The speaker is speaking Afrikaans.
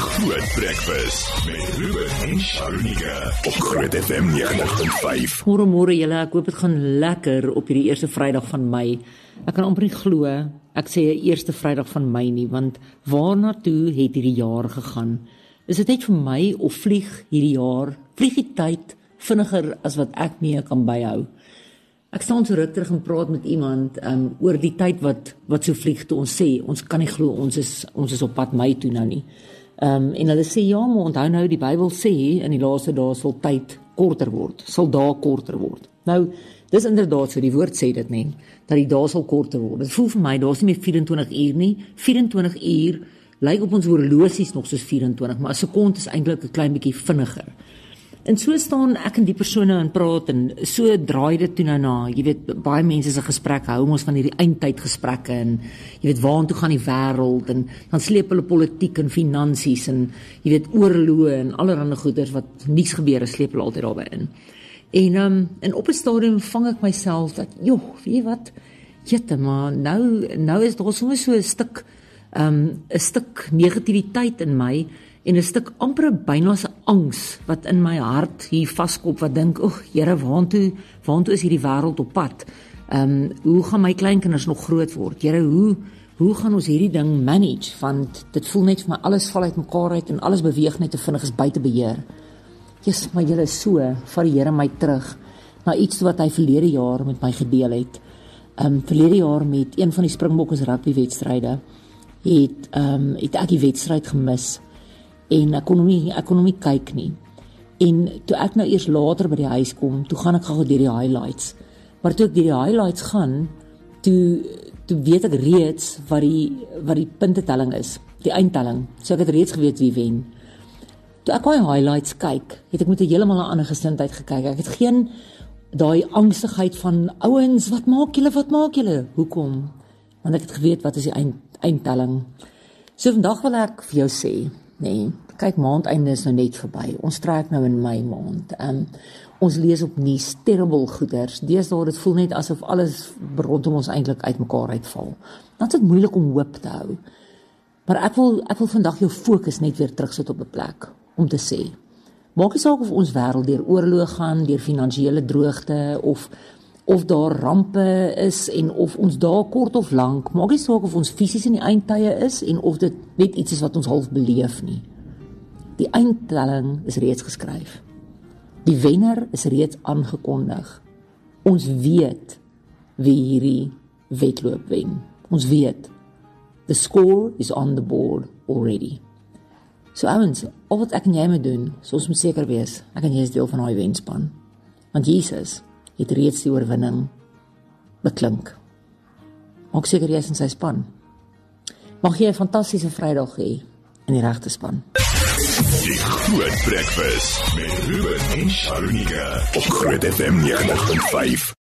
Groot Breakfast met Ruben en Sharonika op Groot FM 90.5. Môre julle, ek hoop dit gaan lekker op hierdie eerste Vrydag van Mei. Ek kan amper nie glo, ek sê eerste Vrydag van Mei nie, want waarna toe het hierdie jaar gegaan? Is dit net vir my of vlieg hierdie jaar, vlieg die tyd vinniger as wat ek mee kan byhou? Ek staan so ruk terug en praat met iemand oor die tyd wat so vlieg toe ons sê, ons kan nie glo, ons is op pad Mei toe nou nie. En hulle sê, ja, maar onthou nou, die Bybel sê, in die laaste dae sal tyd korter word, sal dae korter word. Nou, dis inderdaad so, die woord sê dit nie, dat die dae sal korter word. Dit voel vir my, daar is nie meer 24 uur nie, 24 uur, lyk op ons horlosies nog soos 24, maar 'n sekond is eintlik 'n klein bietjie vinniger. En so staan ek en die persone en praat, en so draai dit toe nou na, jy weet, baie mense se gesprekke, hou ons van hierdie eindtyd gesprekke, en jy weet, waartoe gaan die wêreld, en dan sleep hulle politiek en finansies, en jy weet, oorloë, en allerlei goeders wat niks gebeur, sleep hulle altyd daarby in. En op 'n stadium vang ek myself, dat, joh, weet jy wat, jette, maar nou is daar soms so 'n stuk negativiteit in my, en 'n stuk amper byna 'n angs wat in my hart hier vaskop, wat dink, Here, waantoe is hierdie wêreld op pad? Hoe gaan my kleinkinders nog groot word? Here, hoe gaan ons hierdie ding manage? Want dit voel net vir my, alles val uit mekaar uit en alles beweeg net te vinnig, is buite beheer. Jesus, maar julle, so vat die Here my terug na iets wat hy verlede jaar met my gedeel het. Verlede jaar met een van die Springbokke rugbywedstryde het ek die wedstryd gemis. En ek kon hom nie kyk nie. En toe ek nou eers later by die huis kom, toe gaan ek gou deur die highlights. Maar toe ek deur die highlights gaan, toe weet ek reeds wat die puntetelling is, die eindtelling. So ek het reeds geweet wie wen. Toe ek daai highlights kyk, het ek met 'n heeltemal 'n ander gesindheid gekyk. Ek het geen daai angstigheid van, ouens, wat maak julle? Hoekom? Want ek het geweet wat is die eindtelling. So vandag wil ek vir jou sê, nee, kyk, maandeinde is nou net verby. Ons trek nou in Mei maand. Ons lees op nuus terrible goeders. Deesdae dit voel net asof alles rondom ons eintlik uitmekaar uitval. Dan is dit moeilik om hoop te hou. Maar ek wil vandag jou fokus net weer terugsit op 'n plek om te sê, maak nie saak of ons wêreld deur oorlog gaan, deur finansiële droogte, of daar rampe is, en of ons daar kort of lank, maak nie saak of ons fisies in die eindtye is, en of dit net iets is wat ons half beleef nie. Die eindtelling is reeds geskryf. Die wenner is reeds aangekondig. Ons weet wie hierdie wedloop wen. Ons weet. The score is on the board already. So ouens, al wat ek en jy moet doen, so ons moet seker wees, ek en jy is deel van daai wenspan. Want Jesus het reeds die oorwinning beklink. Maak seker jy is in sy span. Mag jy 'n fantastiese Vrydag hê in die regte span. Die Groot Breakfast met Ruben en Sharonika op Groot FM 90.5.